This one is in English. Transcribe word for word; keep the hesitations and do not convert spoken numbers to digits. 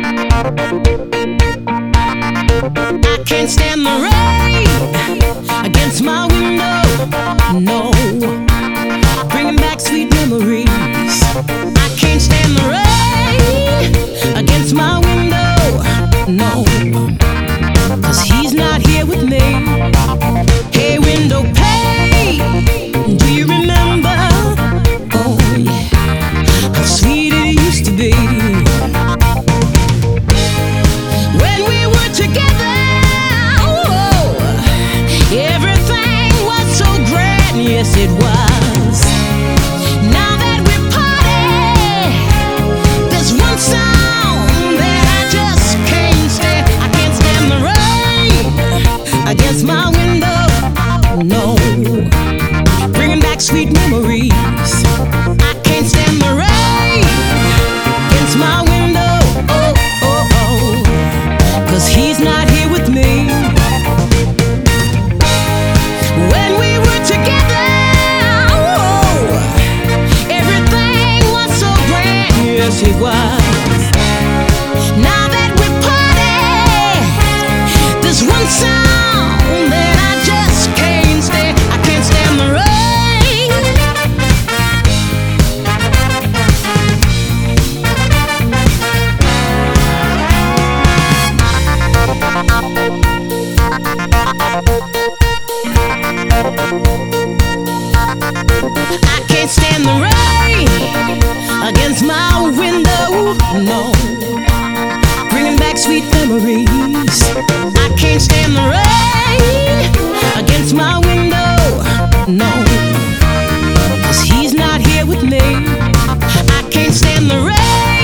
I can't stand the rain against my window, no, bringing back sweet memories. I can't stand the rain against my window, no, 'cause he's not here with me. Hey, window pane, do you remember? Oh yeah, how sweet it used to be when we were together. Oh, everything was so grand, yes it was. Now that we're parted, there's one song that I just can't stand. I can't stand the rain against my window, no, bringing back sweet memories. I can't stand the rain against my window, oh, oh, oh, 'cause he's not here with me. When we were together, oh, everything was so grand, yes it was. Now that we're parted, there's one song that I just can't stand. I can't stand the rain. I can't stand the rain against my window, no, bringing back sweet memories. I can't stand the rain against my window, no, 'cause he's not here with me. I can't stand the rain